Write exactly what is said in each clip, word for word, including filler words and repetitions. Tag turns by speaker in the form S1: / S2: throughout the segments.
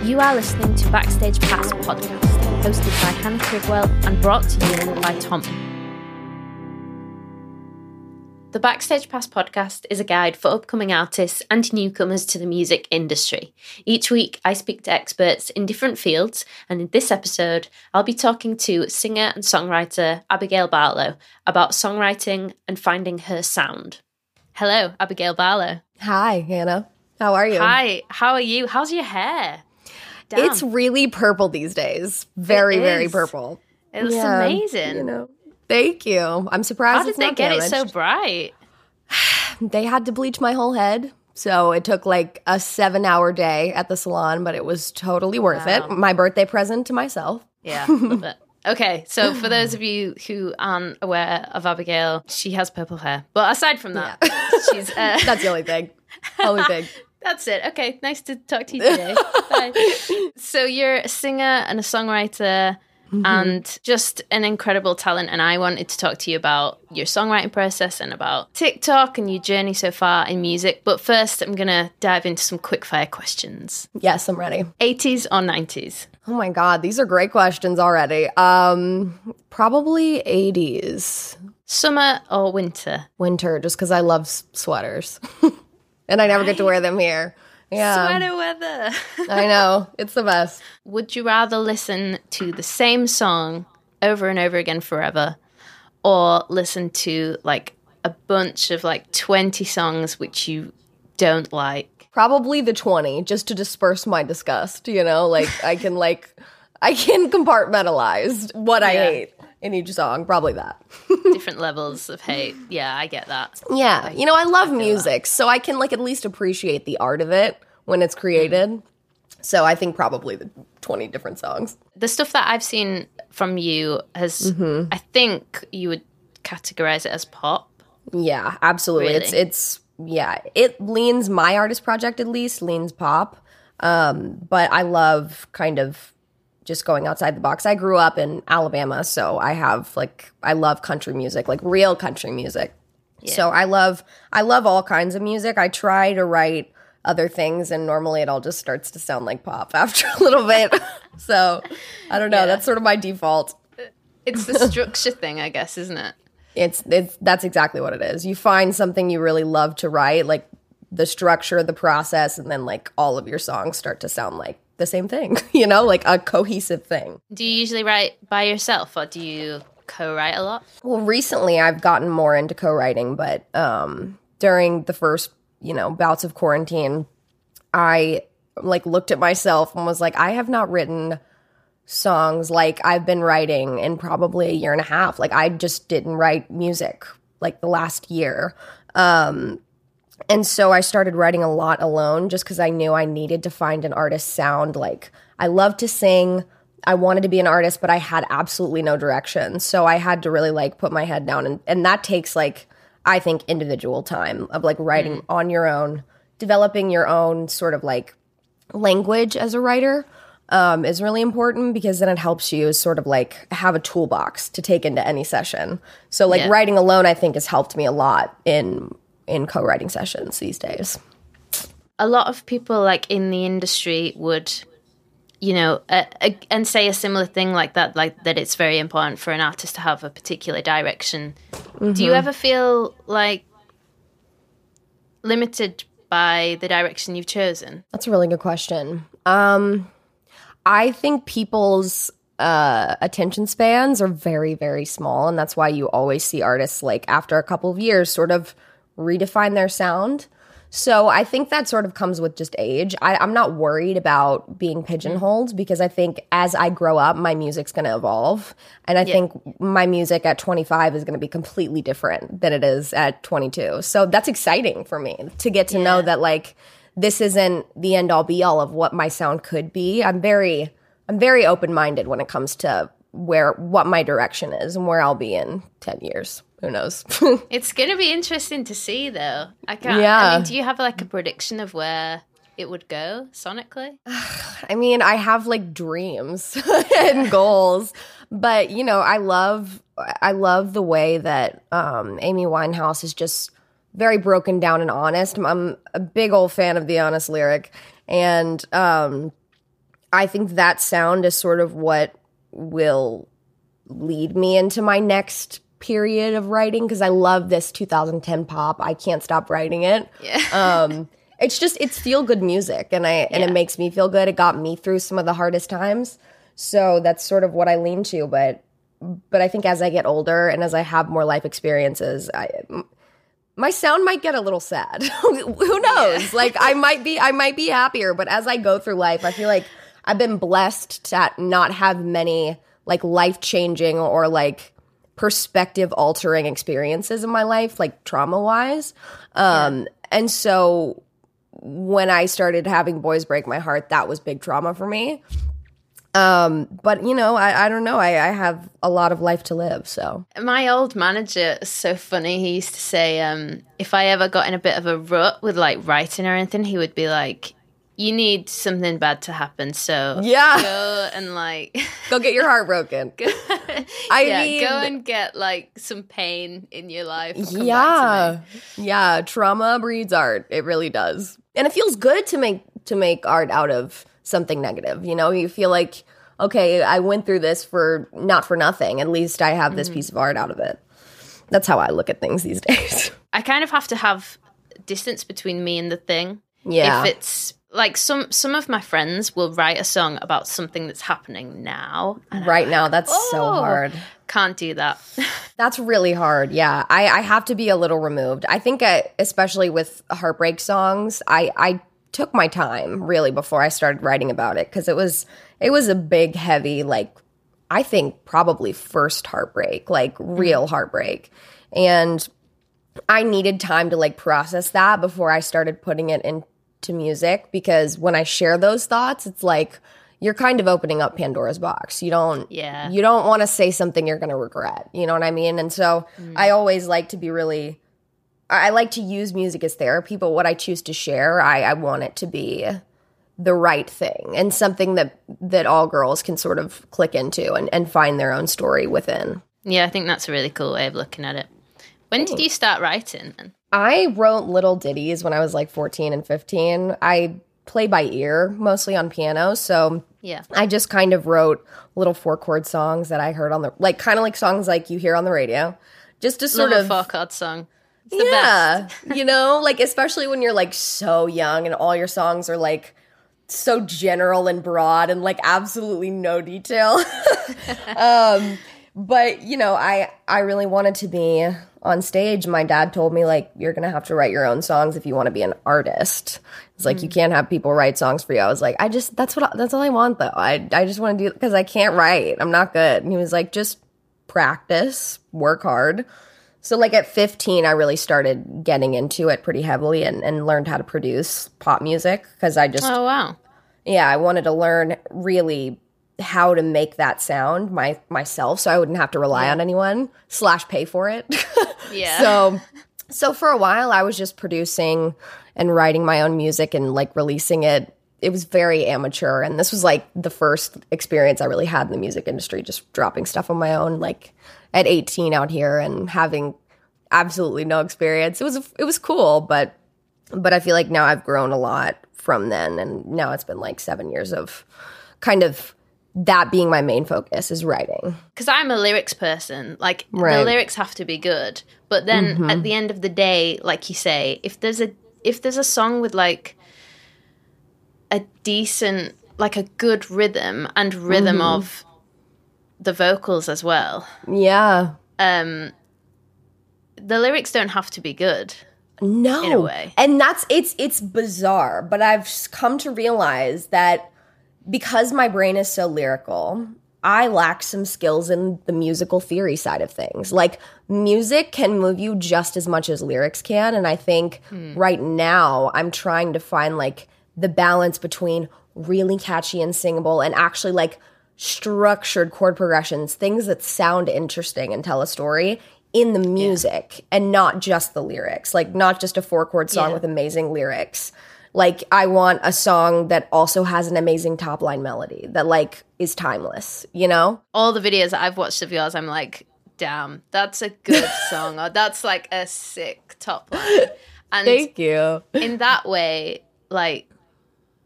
S1: You are listening to Backstage Pass podcast, hosted by Hannah Trigwell and brought to you by Tom. The Backstage Pass podcast is a guide for upcoming artists and newcomers to the music industry. Each week, I speak to experts in different fields, and in this episode, I'll be talking to singer and songwriter Abigail Barlow about songwriting and finding her sound. Hello, Abigail Barlow.
S2: Hi, Hannah. How are you?
S1: Hi, how are you? How's your hair? Damn.
S2: It's really purple these days. Very, very purple.
S1: It looks
S2: yeah,
S1: amazing.
S2: You know. Thank you. I'm surprised
S1: How did
S2: it's
S1: they
S2: not
S1: get
S2: damaged.
S1: it so bright?
S2: They had to bleach my whole head. So it took like a seven hour day at the salon, but it was totally worth
S1: Wow.
S2: it. My birthday present to myself.
S1: Yeah, love it. Okay, so for those of you who aren't aware of Abigail, she has purple hair. But aside from that,
S2: Yeah.
S1: she's... Uh,
S2: That's the only thing. Only thing.
S1: That's it. Okay, nice to talk to you today. Bye. So you're a singer and a songwriter mm-hmm. and just an incredible talent. And I wanted to talk to you about your songwriting process and about TikTok and your journey so far in music. But first, I'm going to dive into some quickfire questions.
S2: Yes, I'm ready.
S1: eighties or nineties?
S2: Oh my God, these are great questions already. Um, probably eighties.
S1: Summer or winter?
S2: Winter, just because I love s- sweaters. And I never right. get to wear them here. Yeah.
S1: Sweater weather.
S2: I know. It's the best.
S1: Would you rather listen to the same song over and over again forever, or listen to like a bunch of like twenty songs which you don't like?
S2: Probably the twenty, just to disperse my disgust, you know? Like, I can like, I can compartmentalize what I
S1: yeah.
S2: hate in each song. Probably that.
S1: Different levels of hate. Yeah, I get that.
S2: Yeah. You know, I love
S1: I
S2: music,
S1: that.
S2: so I can like at least appreciate the art of it when it's created. Mm. So I think probably the twenty different songs.
S1: The stuff that I've seen from you has, mm-hmm. I think you would categorize it as pop.
S2: Yeah, absolutely.
S1: Really?
S2: It's, it's, yeah, it leans, my artist project at least, leans pop. Um, but I love kind of just going outside the box. I grew up in Alabama, so I have like, I love country music, like real country music. Yeah. So I love, I love all kinds of music. I try to write other things, and normally it all just starts to sound like pop after a little bit. So I don't know. Yeah. That's sort of my default.
S1: It's the structure thing, I guess, isn't it?
S2: It's, it's, that's exactly what it is. You find something you really love to write, like the structure, the process, and then like all of your songs start to sound like the same thing, you know, like a cohesive thing.
S1: Do you usually write by yourself, or do you co-write a lot?
S2: Well, recently I've gotten more into co-writing, but um, during the first, you know, bouts of quarantine, I like looked at myself and was like, I have not written songs like I've been writing in probably a year and a half. Like I just didn't write music like the last year. Um, And so I started writing a lot alone just because I knew I needed to find an artist's sound. Like, I love to sing. I wanted to be an artist, but I had absolutely no direction. So I had to really, like, put my head down. And, and that takes, like, I think, individual time of, like, writing mm. on your own, developing your own sort of, like, language as a writer um, is really important, because then it helps you sort of, like, have a toolbox to take into any session. So, like, yeah. writing alone, I think, has helped me a lot in in co-writing sessions these days.
S1: A lot of people like in the industry would, you know, uh, uh, and say a similar thing like that, like that it's very important for an artist to have a particular direction. Mm-hmm. Do you ever feel like limited by the direction you've chosen?
S2: That's a really good question. Um, I think people's uh, attention spans are very, very small, and that's why you always see artists like after a couple of years sort of redefine their sound. So I think that sort of comes with just age. I, I'm not worried about being pigeonholed, because I think as I grow up, my music's going to evolve. And I yeah. think my music at twenty-five is going to be completely different than it is at twenty-two. So that's exciting for me to get to yeah. know that, like, this isn't the end all be all of what my sound could be. I'm very, I'm very open-minded when it comes to where, what my direction is and where I'll be in ten years. Who knows?
S1: It's going to be interesting to see, though. I can't.
S2: Yeah.
S1: I mean, do you have like a prediction of where it would go sonically?
S2: I mean, I have like dreams and goals, but you know, I love, I love the way that um, Amy Winehouse is just very broken down and honest. I'm a big old fan of the honest lyric, and um, I think that sound is sort of what will lead me into my next period of writing, because I love this two thousand ten pop. I can't stop writing it.
S1: Yeah.
S2: um, it's just, it's feel good music, and I and
S1: Yeah.
S2: it makes me feel good. It got me through some of the hardest times. So that's sort of what I lean to. But but I think as I get older and as I have more life experiences, I my sound might get a little sad. Who knows? Yeah. Like I might be I might be happier, but as I go through life, I feel like I've been blessed to not have many like life-changing or like perspective-altering experiences in my life, like trauma-wise. Um, yeah. And so when I started having boys break my heart, that was big trauma for me. Um, but you know, I, I don't know. I, I have a lot of life to live, so.
S1: My old manager is so funny. He used to say, um, if I ever got in a bit of a rut with like writing or anything, he would be like, you need something bad to happen, so
S2: yeah.
S1: go and like
S2: go get your heart broken.
S1: go,
S2: I
S1: yeah,
S2: mean,
S1: go and get like some pain in your life. Come
S2: yeah,
S1: back to me.
S2: yeah. Trauma breeds art. It really does, and it feels good to make to make art out of something negative. You know, you feel like, okay, I went through this for not for nothing. At least I have this mm-hmm. piece of art out of it. That's how I look at things these days.
S1: I kind of have to have distance between me and the thing.
S2: Yeah,
S1: if it's. Like, some some of my friends will write a song about something that's happening now.
S2: Right now, that's oh, so hard.
S1: Can't do that.
S2: That's really hard, yeah. I, I have to be a little removed. I think, I, especially with heartbreak songs, I, I took my time, really, before I started writing about it. Because it was, it was a big, heavy, like, I think probably first heartbreak, like, real heartbreak. And I needed time to, like, process that before I started putting it in to music, because when I share those thoughts, it's like you're kind of opening up Pandora's box. You don't
S1: yeah.
S2: you don't want to say something you're going to regret. You know what I mean? And so mm. I always like to be really I like to use music as therapy, but what I choose to share, I, I want it to be the right thing and something that that all girls can sort of click into and, and find their own story within.
S1: Yeah, I think that's a really cool way of looking at it. When did you start writing then?
S2: I wrote little ditties when I was like fourteen and fifteen. I play by ear, mostly on piano, so
S1: yeah,
S2: I just kind of wrote little four-chord songs that I heard on the, like kind of like songs like you hear on the radio, just to sort
S1: Love
S2: of
S1: a four-chord song. It's the
S2: yeah,
S1: best.
S2: You know, like especially when you're like so young and all your songs are like so general and broad and like absolutely no detail. um, but you know, I I really wanted to be on stage. My dad told me, like, you're going to have to write your own songs if you want to be an artist. It's like, mm. you can't have people write songs for you. I was like, I just, that's what, that's all I want though. I, I just want to do it because I can't write. I'm not good. And he was like, just practice, work hard. So like at fifteen, I really started getting into it pretty heavily and, and learned how to produce pop music because I just,
S1: oh, wow.
S2: Yeah, I wanted to learn really how to make that sound my myself so I wouldn't have to rely yeah. on anyone slash pay for it.
S1: Yeah.
S2: So so for a while I was just producing and writing my own music and like releasing it. It was very amateur, and this was like the first experience I really had in the music industry, just dropping stuff on my own like at eighteen out here and having absolutely no experience. It was it was cool, but but I feel like now I've grown a lot from then, and now it's been like seven years of kind of that being my main focus is writing.
S1: Because I'm a lyrics person. Like,
S2: right.
S1: the lyrics have to be good. But then
S2: mm-hmm.
S1: at the end of the day, like you say, if there's a if there's a song with like a decent, like a good rhythm and rhythm
S2: mm-hmm.
S1: of the vocals as well.
S2: Yeah.
S1: Um, the lyrics don't have to be good.
S2: No.
S1: In a way.
S2: And that's, it's, it's bizarre, but I've come to realize that because my brain is so lyrical, I lack some skills in the musical theory side of things. Like, music can move you just as much as lyrics can. And I think hmm. right now I'm trying to find like the balance between really catchy and singable and actually like structured chord progressions, things that sound interesting and tell a story in the music yeah. and not just the lyrics. Like, not just a four chord song yeah. with amazing lyrics. Like, I want a song that also has an amazing top line melody that, like, is timeless, you know?
S1: All the videos that I've watched of yours, I'm like, damn, that's a good song. Or that's, like, a sick top line. And
S2: thank you.
S1: In that way, like,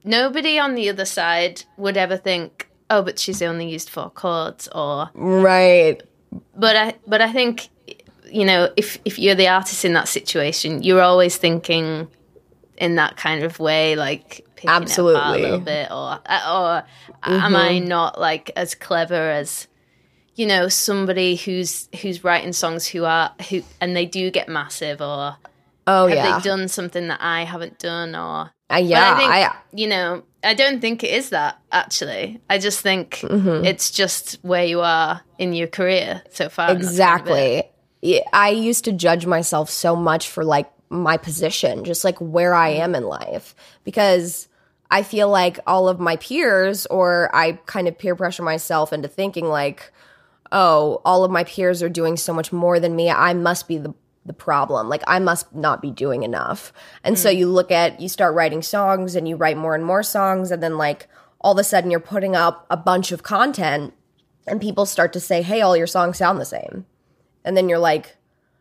S1: nobody on the other side would ever think, oh, but she's only used four chords, or
S2: right.
S1: But I, but I think, you know, if if you're the artist in that situation, you're always thinking in that kind of way, like picking
S2: Absolutely.
S1: it apart a little bit, or or mm-hmm. am I not like as clever as, you know, somebody who's who's writing songs who are who and they do get massive, or
S2: oh
S1: have
S2: yeah,
S1: they done something that I haven't done, or
S2: uh, yeah,
S1: I think
S2: I,
S1: you know, I don't think it is that actually. I just think
S2: mm-hmm.
S1: it's just where you are in your career so far.
S2: Exactly. Yeah, I used to judge myself so much for like my position, just like where I am in life, because I feel like all of my peers, or I kind of peer pressure myself into thinking like, oh, all of my peers are doing so much more than me. I must be the the problem. Like I must not be doing enough. And mm. so you look at, you start writing songs and you write more and more songs. And then like all of a sudden you're putting up a bunch of content and people start to say, hey, all your songs sound the same. And then you're like,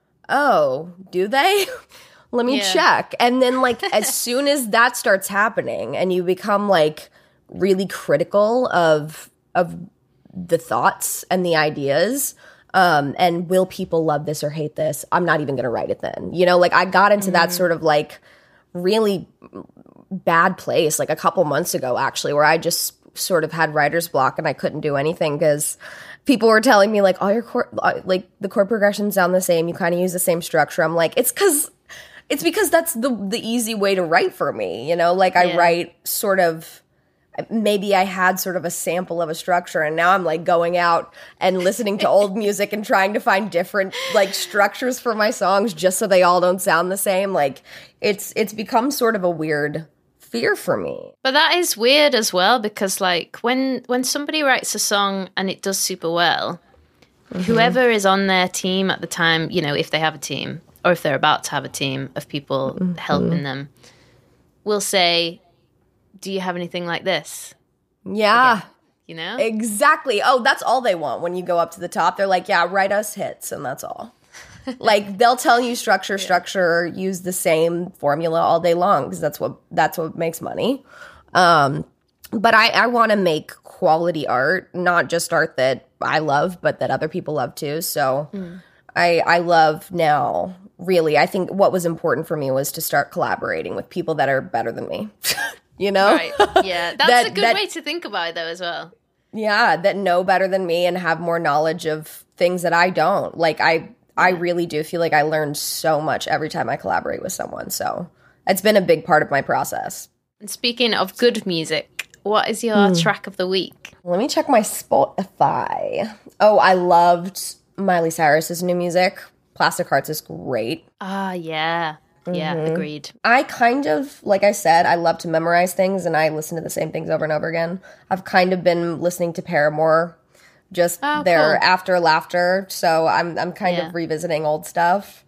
S2: oh, do they? Let me yeah. check. And then like as soon as that starts happening and you become like really critical of, of the thoughts and the ideas, Um, and will people love this or hate this? I'm not even going to write it then. You know, like I got into mm-hmm. that sort of like really bad place like a couple months ago, actually, where I just sort of had writer's block and I couldn't do anything because people were telling me like all your chord, like the chord progressions sound the same. You kind of use the same structure. I'm like, it's because it's because that's the the easy way to write for me. You know, like I yeah. write sort of. Maybe I had sort of a sample of a structure and now I'm like going out and listening to old music and trying to find different like structures for my songs just so they all don't sound the same. Like it's it's become sort of a weird fear for me.
S1: But that is weird as well, because like when when somebody writes a song and it does super well, mm-hmm. whoever is on their team at the time, you know, if they have a team or if they're about to have a team of people mm-hmm. helping them, will say, do you have anything like this?
S2: Yeah.
S1: Again, you know?
S2: Exactly. Oh, that's all they want when you go up to the top. They're like, yeah, write us hits, and that's all. Like, they'll tell you structure, yeah. structure, use the same formula all day long because that's what that's what makes money. Um, but I, I want to make quality art, not just art that I love, but that other people love too. So mm. I, I love now, really, I think what was important for me was to start collaborating with people that are better than me. You know?
S1: Right. Yeah. That's that, a good that, way to think about it, though, as well.
S2: Yeah. That know better than me and have more knowledge of things that I don't. Like, I, yeah. I really do feel like I learn so much every time I collaborate with someone. So it's been a big part of my process.
S1: And speaking of good music, what is your mm. track of the week?
S2: Let me check my Spotify. Oh, I loved Miley Cyrus's new music. Plastic Hearts is great.
S1: Ah, yeah. Yeah, mm-hmm. agreed.
S2: I kind of, like I said, I love to memorize things and I listen to the same things over and over again. I've kind of been listening to Paramore, just
S1: oh,
S2: their
S1: cool.
S2: After Laughter. So I'm I'm kind yeah. of revisiting old stuff.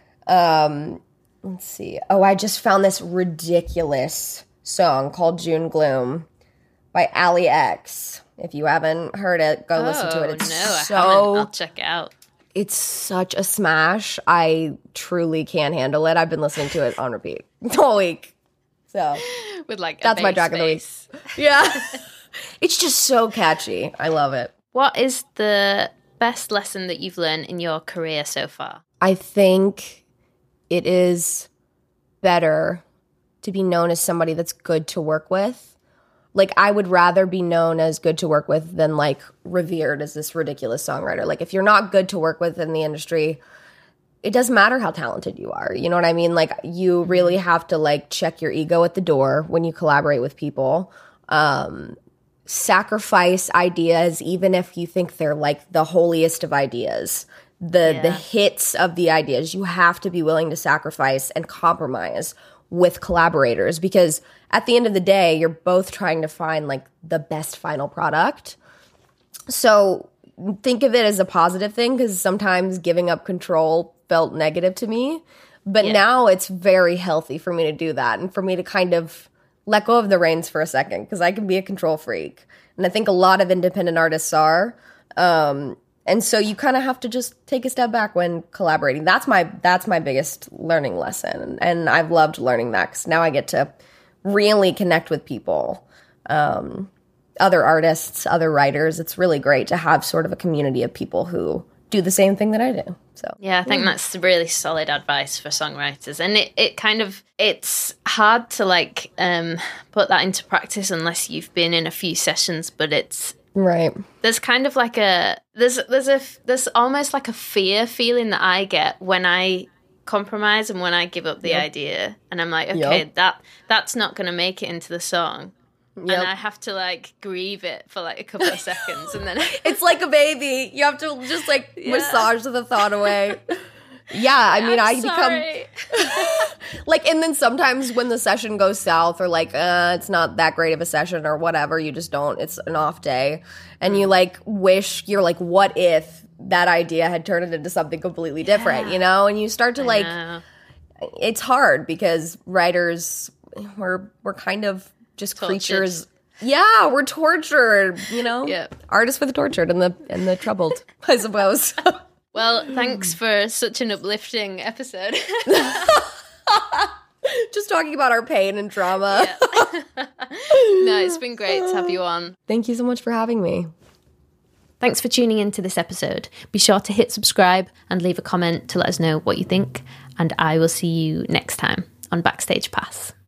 S2: Um, let's see. Oh, I just found this ridiculous song called June Gloom by Ali X. If you haven't heard it, go
S1: oh,
S2: listen to it. It's
S1: no, I
S2: so,
S1: haven't. I'll check it out.
S2: It's such a smash. I truly can't handle it. I've been listening to it on repeat all week. So
S1: with like
S2: that's
S1: a
S2: my track of the week. Yeah. It's just so catchy. I love it.
S1: What is the best lesson that you've learned in your career so far?
S2: I think it is better to be known as somebody that's good to work with. Like, I would rather be known as good to work with than, like, revered as this ridiculous songwriter. Like, if you're not good to work with in the industry, it doesn't matter how talented you are. You know what I mean? Like, you really have to, like, check your ego at the door when you collaborate with people. Um, sacrifice ideas, even if you think they're, like, the holiest of ideas. The, yeah. the hits of the ideas. You have to be willing to sacrifice and compromise with collaborators, because at the end of the day, you're both trying to find like the best final product. So think of it as a positive thing, because sometimes giving up control felt negative to me. But yeah. now it's very healthy for me to do that and for me to kind of let go of the reins for a second, because I can be a control freak. And I think a lot of independent artists are. Um, And so you kind of have to just take a step back when collaborating. That's my that's my biggest learning lesson. And I've loved learning that, because now I get to really connect with people, um, other artists, other writers. It's really great to have sort of a community of people who do the same thing that I do. So
S1: yeah, I think mm. that's really solid advice for songwriters. And it, it kind of, it's hard to like um, put that into practice unless you've been in a few sessions, but it's,
S2: right.
S1: There's kind of like a, there's, there's a, there's almost like a fear feeling that I get when I compromise and when I give up the yep. idea. And I'm like, okay, yep. that, that's not going to make it into the song. Yep. And I have to like grieve it for like a couple of seconds, and then
S2: it's like a baby. You have to just like yeah. massage the thought away. Yeah, I mean, I'm I sorry. become like, and then sometimes when the session goes south, or like uh, it's not that great of a session, or whatever, you just don't. It's an off day, and you like wish you're like, what if that idea had turned it into something completely different, yeah. you know? And you start to I like, know. It's hard because writers, we're we're kind of just tortured. creatures. Yeah, we're tortured, you know?
S1: Yeah.
S2: Artists for the tortured and the and the troubled, I suppose.
S1: Well, thanks for such an uplifting episode.
S2: Just talking about our pain and trauma.
S1: Yeah. No, it's been great to have you on.
S2: Thank you so much for having me.
S1: Thanks for tuning into this episode. Be sure to hit subscribe and leave a comment to let us know what you think. And I will see you next time on Backstage Pass.